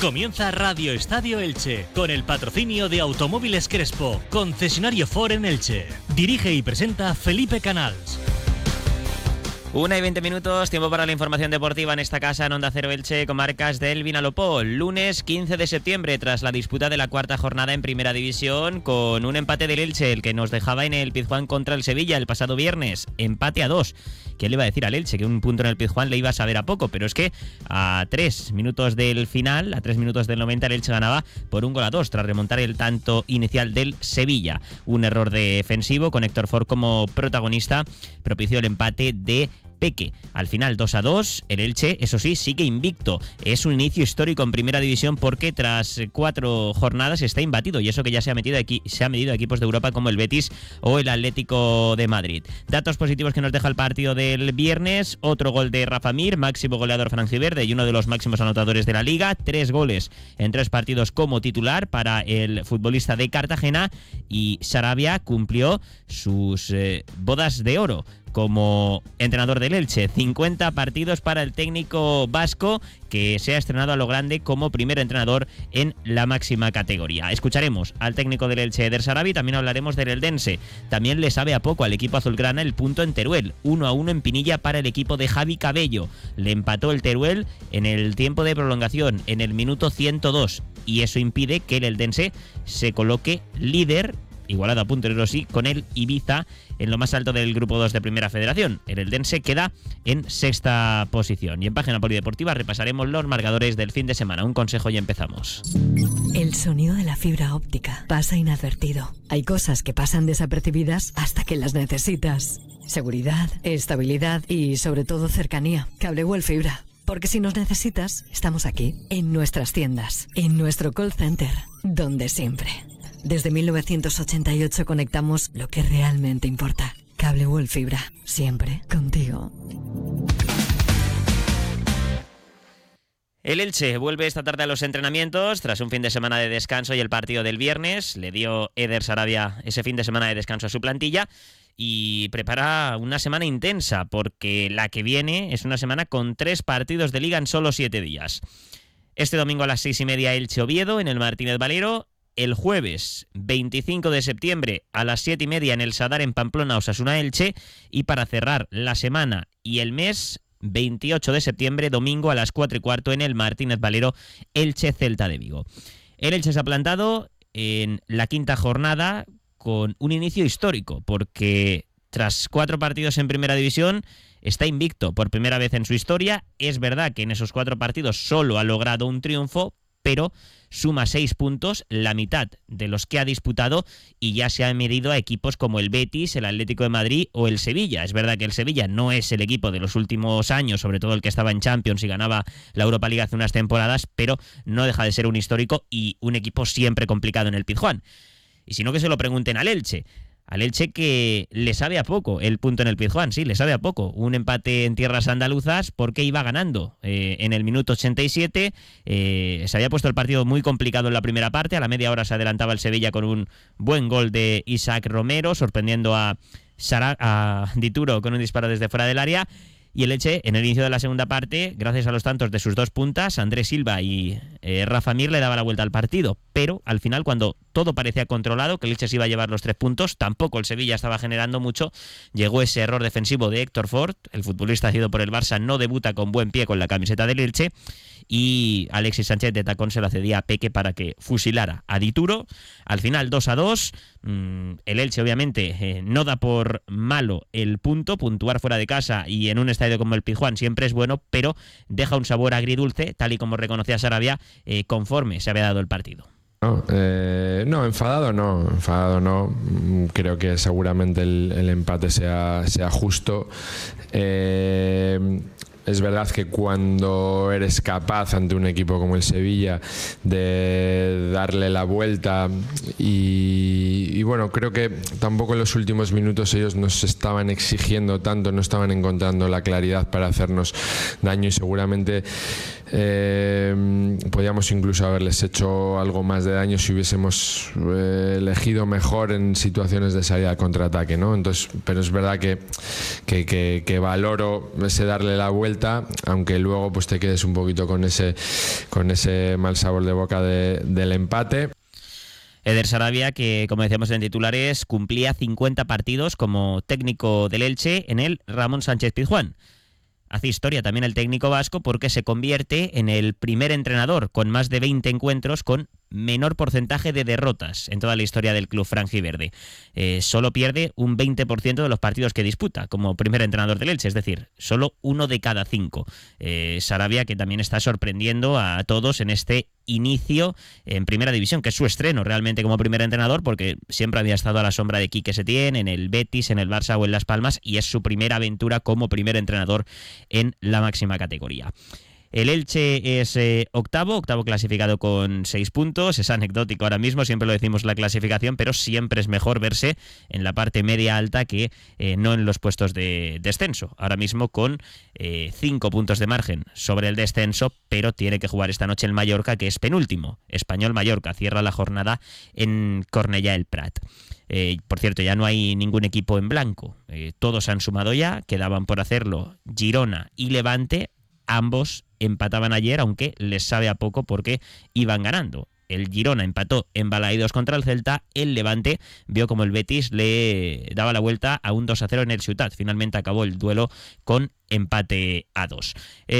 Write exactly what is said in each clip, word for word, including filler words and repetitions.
Comienza Radio Estadio Elche, con el patrocinio de Automóviles Crespo, concesionario Ford en Elche. Dirige y presenta Felipe Canals. Una y veinte minutos, tiempo para la información deportiva en esta casa en Onda Cero Elche, comarcas del Vinalopó. Lunes quince de septiembre, tras la disputa de la cuarta jornada en Primera División, con un empate del Elche, el que nos dejaba en el Pizjuán contra el Sevilla el pasado viernes. Empate a dos. ¿Quién le iba a decir al Elche que un punto en el Pizjuán le iba a saber a poco? Pero es que a tres minutos del final, a tres minutos del noventa, el Elche ganaba por un gol a dos, tras remontar el tanto inicial del Sevilla. Un error defensivo con Héctor Ford como protagonista propició el empate de Peque. Al final dos a dos, el Elche, eso sí, sigue invicto. Es un inicio histórico en Primera División porque tras cuatro jornadas está imbatido, y eso que ya se ha metido aquí, se ha medido a equipos de Europa como el Betis o el Atlético de Madrid. Datos positivos que nos deja el partido del viernes: otro gol de Rafa Mir, máximo goleador franjiverde y uno de los máximos anotadores de la liga, tres goles en tres partidos como titular para el futbolista de Cartagena, y Sarabia cumplió sus eh, bodas de oro como entrenador del Elche. cincuenta partidos para el técnico vasco, que se ha estrenado a lo grande como primer entrenador en la máxima categoría. Escucharemos al técnico del Elche, Eder Sarabia, también hablaremos del Eldense. También le sabe a poco al equipo azulgrana el punto en Teruel, uno a uno en Pinilla para el equipo de Javi Cabello. Le empató el Teruel en el tiempo de prolongación, en el minuto ciento dos, y eso impide que el Eldense se coloque líder, igualado a puntos, eso sí, con el Ibiza en lo más alto del grupo dos de Primera Federación. El Eldense queda en sexta posición. Y en página polideportiva repasaremos los marcadores del fin de semana. Un consejo y empezamos. El sonido de la fibra óptica pasa inadvertido. Hay cosas que pasan desapercibidas hasta que las necesitas. Seguridad, estabilidad y sobre todo cercanía. Cable World Fibra. Porque si nos necesitas, estamos aquí, en nuestras tiendas, en nuestro call center, donde siempre. Desde mil novecientos ochenta y ocho conectamos lo que realmente importa. Cable World Fibra, siempre contigo. El Elche vuelve esta tarde a los entrenamientos tras un fin de semana de descanso y el partido del viernes. Le dio Eder Sarabia ese fin de semana de descanso a su plantilla y prepara una semana intensa, porque la que viene es una semana con tres partidos de liga en solo siete días. Este domingo a las seis y media Elche-Oviedo en el Martínez Valero. El jueves veinticinco de septiembre a las siete y media en el Sadar en Pamplona, Osasuna-Elche. Y para cerrar la semana y el mes, veintiocho de septiembre, domingo a las cuatro y cuarto en el Martínez Valero, Elche-Celta de Vigo. El Elche se ha plantado en la quinta jornada con un inicio histórico, porque tras cuatro partidos en Primera División está invicto por primera vez en su historia. Es verdad que en esos cuatro partidos solo ha logrado un triunfo, pero suma seis puntos, la mitad de los que ha disputado, y ya se ha medido a equipos como el Betis, el Atlético de Madrid o el Sevilla. Es verdad que el Sevilla no es el equipo de los últimos años, sobre todo el que estaba en Champions y ganaba la Europa League hace unas temporadas, pero no deja de ser un histórico y un equipo siempre complicado en el Pizjuán. Y si no, que se lo pregunten al Elche. Al Elche, que le sabe a poco el punto en el Pizjuán, sí, le sabe a poco. Un empate en tierras andaluzas porque iba ganando eh, en el minuto ochenta y siete. Eh, se había puesto el partido muy complicado en la primera parte. A la media hora se adelantaba el Sevilla con un buen gol de Isaac Romero, sorprendiendo a, Sara, a Dituro con un disparo desde fuera del área. Y el Elche, en el inicio de la segunda parte, gracias a los tantos de sus dos puntas, Andrés Silva y eh, Rafa Mir, le daba la vuelta al partido. Pero al final, cuando todo parecía controlado, que el Elche se iba a llevar los tres puntos, tampoco el Sevilla estaba generando mucho, llegó ese error defensivo de Héctor Ford. El futbolista cedido por el Barça no debuta con buen pie con la camiseta del Elche, y Alexis Sánchez de tacón se la cedía a Peque para que fusilara a Dituro. Al final dos a dos. El Elche obviamente eh, no da por malo el punto. Puntuar fuera de casa y en un estadio como el Pizjuán siempre es bueno, pero deja un sabor agridulce, tal y como reconocía Sarabia, eh, conforme se había dado el partido. No, eh, no, enfadado no, enfadado no. Creo que seguramente el, el empate sea, sea justo. Eh, Es verdad que cuando eres capaz ante un equipo como el Sevilla de darle la vuelta y, y bueno, creo que tampoco en los últimos minutos ellos nos estaban exigiendo tanto, no estaban encontrando la claridad para hacernos daño, y seguramente eh, podíamos incluso haberles hecho algo más de daño si hubiésemos eh, elegido mejor en situaciones de salida al contraataque, ¿no? Entonces, pero es verdad que, que, que, que valoro ese darle la vuelta vuelta, aunque luego pues te quedes un poquito con ese, con ese mal sabor de boca de, del empate. Eder Sarabia, que como decíamos en titulares, cumplía cincuenta partidos como técnico del Elche en el Ramón Sánchez Pizjuán. Hace historia también el técnico vasco porque se convierte en el primer entrenador con más de veinte encuentros con menor porcentaje de derrotas en toda la historia del club franjiverde. Eh, solo pierde un veinte por ciento de los partidos que disputa como primer entrenador del Elche, es decir, solo uno de cada cinco. Eh, Sarabia, que también está sorprendiendo a todos en este inicio en Primera División, que es su estreno realmente como primer entrenador, porque siempre había estado a la sombra de Quique Setién en el Betis, en el Barça o en Las Palmas, y es su primera aventura como primer entrenador en la máxima categoría. El Elche es eh, octavo, octavo clasificado con seis puntos. Es anecdótico ahora mismo, siempre lo decimos la clasificación, pero siempre es mejor verse en la parte media alta que eh, no en los puestos de descenso. Ahora mismo con eh, cinco puntos de margen sobre el descenso, pero tiene que jugar esta noche el Mallorca, que es penúltimo. Español-Mallorca cierra la jornada en Cornellà el Prat. Eh, por cierto, ya no hay ningún equipo en blanco. Eh, todos han sumado ya, quedaban por hacerlo Girona y Levante. Ambos empataban ayer, aunque les sabe a poco porque iban ganando. El Girona empató en Balaídos contra el Celta, el Levante vio como el Betis le daba la vuelta a un dos a cero en el Ciutat. Finalmente acabó el duelo con empate a dos.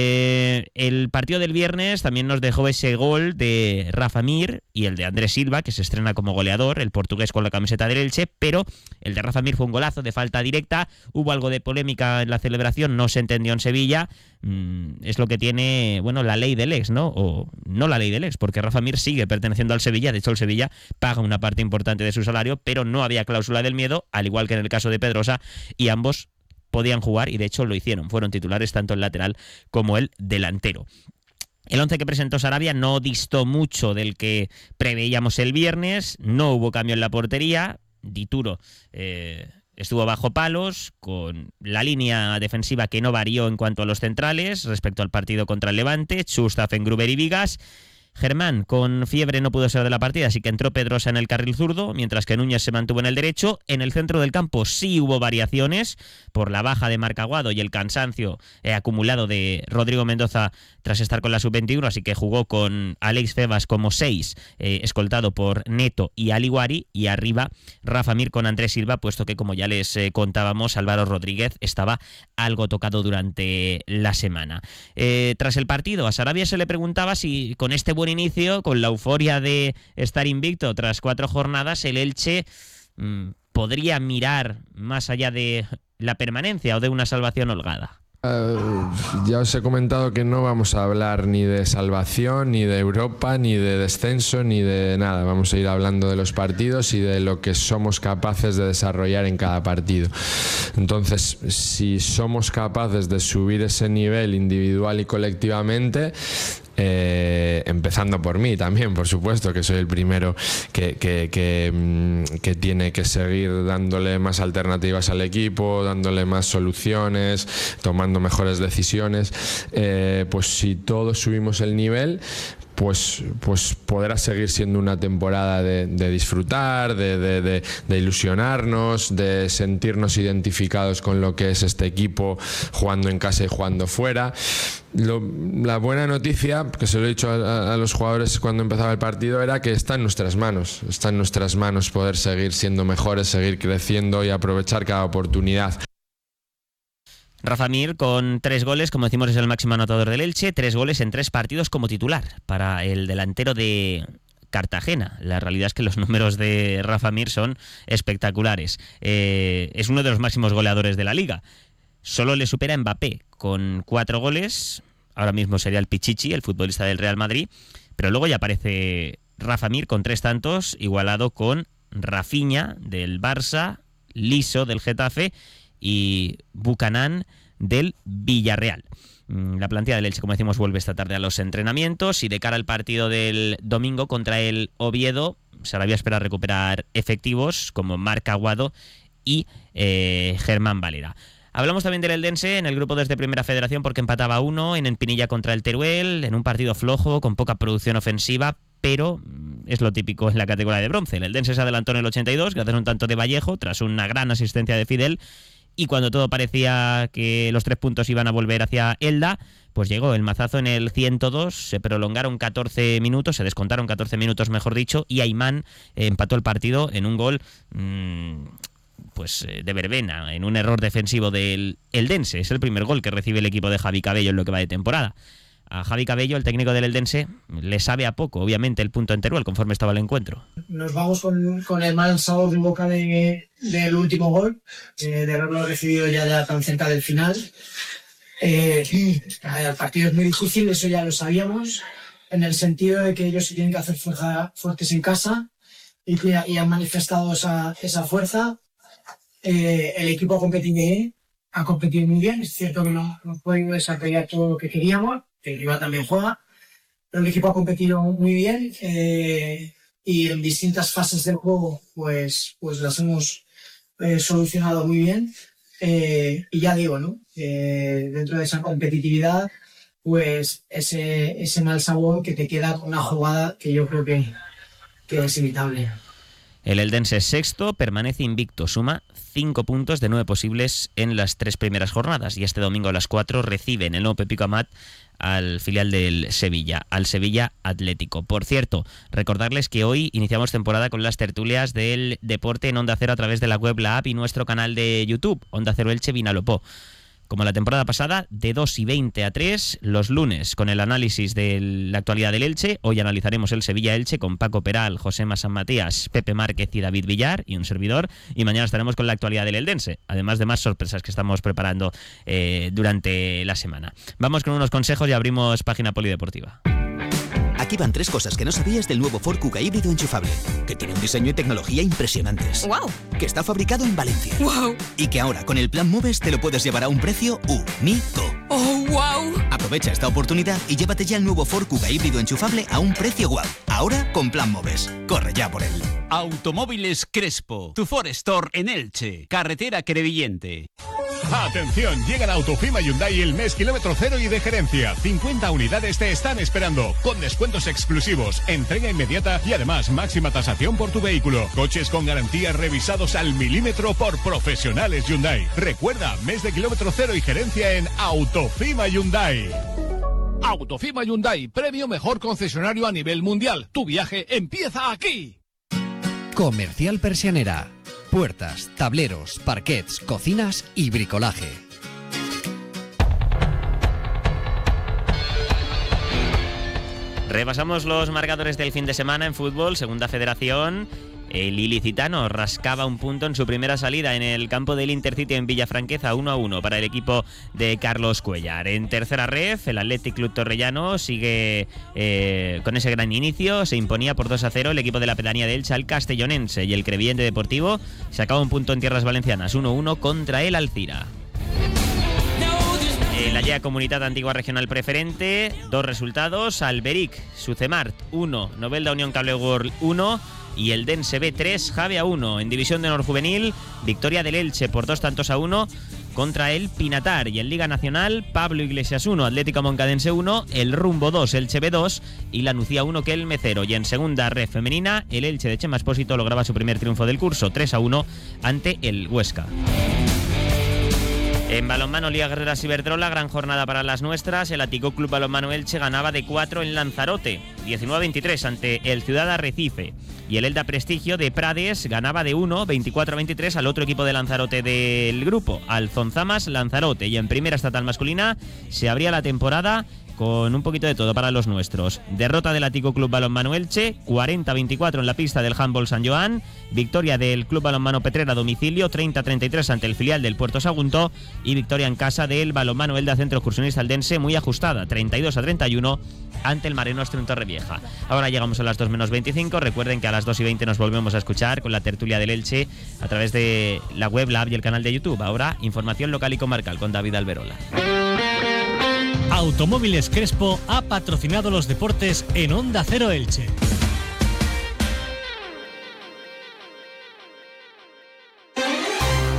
Eh, el partido del viernes también nos dejó ese gol de Rafa Mir y el de Andrés Silva, que se estrena como goleador, el portugués con la camiseta del Elche, pero el de Rafa Mir fue un golazo de falta directa. Hubo algo de polémica en la celebración, no se entendió en Sevilla. Mm, es lo que tiene, bueno, la ley del ex, ¿no? O no la ley del ex, porque Rafa Mir sigue perteneciendo al Sevilla. De hecho, el Sevilla paga una parte importante de su salario, pero no había cláusula del miedo, al igual que en el caso de Pedrosa, y ambos podían jugar y de hecho lo hicieron. Fueron titulares tanto el lateral como el delantero. El once que presentó Sarabia no distó mucho del que preveíamos el viernes. No hubo cambio en la portería. Dituro eh, estuvo bajo palos, con la línea defensiva que no varió en cuanto a los centrales respecto al partido contra el Levante. Schustaffen, Gruber y Vigas. Germán, con fiebre, no pudo ser de la partida, así que entró Pedrosa en el carril zurdo, mientras que Núñez se mantuvo en el derecho. En el centro del campo sí hubo variaciones por la baja de Marc Aguado y el cansancio eh, acumulado de Rodrigo Mendoza tras estar con la sub veintiuno, así que jugó con Alex Febas como seis, eh, escoltado por Neto y Aliguari, y arriba Rafa Mir con Andrés Silva, puesto que, como ya les eh, contábamos, Álvaro Rodríguez estaba algo tocado durante la semana. Eh, tras el partido, a Sarabia se le preguntaba si con este buen inicio, con la euforia de estar invicto tras cuatro jornadas, el Elche mmm, podría mirar más allá de la permanencia o de una salvación holgada. Uh, ya os he comentado que no vamos a hablar ni de salvación, ni de Europa, ni de descenso, ni de nada. Vamos a ir hablando de los partidos y de lo que somos capaces de desarrollar en cada partido. Entonces, si somos capaces de subir ese nivel individual y colectivamente, Eh, empezando por mí también, por supuesto, que soy el primero que, que, que, que tiene que seguir dándole más alternativas al equipo, dándole más soluciones, tomando mejores decisiones, eh, pues si todos subimos el nivel, Pues, pues podrá seguir siendo una temporada de, de disfrutar, de, de, de, de ilusionarnos, de sentirnos identificados con lo que es este equipo, jugando en casa y jugando fuera. Lo, la buena noticia, que se lo he dicho a, a los jugadores cuando empezaba el partido, era que está en nuestras manos, está en nuestras manos poder seguir siendo mejores, seguir creciendo y aprovechar cada oportunidad. Rafa Mir con tres goles, como decimos, es el máximo anotador del Elche, tres goles en tres partidos como titular para el delantero de Cartagena. La realidad es que los números de Rafa Mir son espectaculares. Eh, es uno de los máximos goleadores de la liga. Solo le supera a Mbappé con cuatro goles. Ahora mismo sería el Pichichi, el futbolista del Real Madrid. Pero luego ya aparece Rafa Mir con tres tantos, igualado con Rafinha del Barça, Liso del Getafe y Buchanan del Villarreal. La plantilla del Elche, como decimos, vuelve esta tarde a los entrenamientos y de cara al partido del domingo contra el Oviedo, Sarabia espera recuperar efectivos como Marc Aguado y eh, Germán Valera. Hablamos también del Eldense en el grupo desde Primera Federación porque empataba uno en Pinilla contra el Teruel, en un partido flojo, con poca producción ofensiva, pero es lo típico en la categoría de bronce. El Eldense se adelantó en el ochenta y dos gracias a un tanto de Vallejo, tras una gran asistencia de Fidel, y cuando todo parecía que los tres puntos iban a volver hacia Elda, pues llegó el mazazo en el ciento dos, se prolongaron catorce minutos, se descontaron catorce minutos mejor dicho, y Aimán eh, empató el partido en un gol mmm, pues eh, de verbena, en un error defensivo del Eldense. Es el primer gol que recibe el equipo de Javi Cabello en lo que va de temporada. A Javi Cabello, el técnico del Eldense, le sabe a poco, obviamente, el punto en Teruel conforme estaba el encuentro. Nos vamos con, con el mal sabor de boca de, del último gol, eh, de haberlo recibido ya, ya tan cerca del final. Eh, el partido es muy difícil, eso ya lo sabíamos, en el sentido de que ellos se tienen que hacer fuerza, fuertes en casa y, y han manifestado esa, esa fuerza. Eh, el equipo ha competido bien, ha competido muy bien, es cierto que no hemos podido desarrollar todo lo que queríamos, el rival también juega, pero el equipo ha competido muy bien eh, y en distintas fases del juego pues, pues las hemos eh, solucionado muy bien. Eh, y ya digo, ¿no? Eh, dentro de esa competitividad, pues ese, ese mal sabor que te queda con una jugada que yo creo que, que es evitable. El Eldense sexto, permanece invicto, suma cinco puntos de nueve posibles en las tres primeras jornadas, y este domingo a las cuatro recibe en el nuevo Pepico Amat al filial del Sevilla, al Sevilla Atlético. Por cierto, recordarles que hoy iniciamos temporada con las tertulias del deporte en Onda Cero a través de la web, la app y nuestro canal de YouTube, Onda Cero Elche Vinalopó. Como la temporada pasada, de dos y veinte a tres, los lunes con el análisis de la actualidad del Elche. Hoy analizaremos el Sevilla-Elche con Paco Peral, Josema San Matías, Pepe Márquez y David Villar, y un servidor. Y mañana estaremos con la actualidad del Eldense, además de más sorpresas que estamos preparando eh, durante la semana. Vamos con unos consejos y abrimos página polideportiva. Aquí van tres cosas que no sabías del nuevo Ford Kuga híbrido enchufable. Que tiene un diseño y tecnología impresionantes. ¡Wow! Que está fabricado en Valencia. ¡Wow! Y que ahora con el plan Moves te lo puedes llevar a un precio único. ¡Oh, wow! Aprovecha esta oportunidad y llévate ya el nuevo Ford Kuga híbrido enchufable a un precio guau. Ahora con plan Moves. Corre ya por él. Automóviles Crespo, tu Ford Store en Elche, carretera Crevillente. Atención, llega la Autofima Hyundai el mes kilómetro cero y de gerencia. cincuenta unidades te están esperando, con descuentos exclusivos, entrega inmediata y además máxima tasación por tu vehículo. Coches con garantías revisados al milímetro por profesionales Hyundai. Recuerda, mes de kilómetro cero y gerencia en Autofima Hyundai. Autofima Hyundai, premio mejor concesionario a nivel mundial. Tu viaje empieza aquí. Comercial Persianera. Puertas, tableros, parquets, cocinas y bricolaje. Repasamos los marcadores del fin de semana en fútbol, Segunda Federación. El ilicitano rascaba un punto en su primera salida en el campo del Intercity en Villafranqueza, uno a uno para el equipo de Carlos Cuellar. En tercera ref, el Athletic Club Torrellano sigue eh, con ese gran inicio. Se imponía por dos a cero el equipo de la pedanía de Elche al Castellonense, y el Crevillente Deportivo sacaba un punto en tierras valencianas, uno a uno contra el Alcira. En la Llea Comunitat Antigua Regional Preferente, dos resultados: Alberic, Sucemart uno, Novelda Unión Cable World uno y el Dense B tres, Jave a uno. En División de Honor Juvenil, victoria del Elche por dos tantos a uno contra el Pinatar. Y en Liga Nacional, Pablo Iglesias uno, Atlético Moncadense uno, el Rumbo dos, Elche B dos y la Nucía uno, que el Mecero. Y en segunda ref femenina, el Elche de Chema Espósito lograba su primer triunfo del curso, tres a uno ante el Huesca. En balonmano, Liga Guerreras Iberdrola, gran jornada para las nuestras. El Athletic Club Balonmano Elche ganaba de cuatro en Lanzarote, diecinueve a veintitrés ante el Ciudad Arrecife. Y el Elda Prestigio de Prades ganaba de uno, veinticuatro a veintitrés al otro equipo de Lanzarote del grupo, al Zonzamas Lanzarote. Y en primera estatal masculina se abría la temporada con un poquito de todo para los nuestros. Derrota del Athletic Club Balonmano Elche, cuarenta a veinticuatro en la pista del Handball San Joan. Victoria del Club Balonmano Petrera a domicilio, treinta a treinta y tres ante el filial del Puerto Sagunto. Y victoria en casa del Balonmano Elda Centro Excursionista Aldense, muy ajustada, treinta y dos a treinta y uno ante el Mare Nostrum en Torrevieja. Ahora llegamos a las dos menos veinticinco. Recuerden que a las dos y veinte nos volvemos a escuchar con la tertulia del Elche a través de la web, la app y el canal de YouTube. Ahora, información local y comarcal con David Alberola. Automóviles Crespo ha patrocinado los deportes en Onda Cero Elche.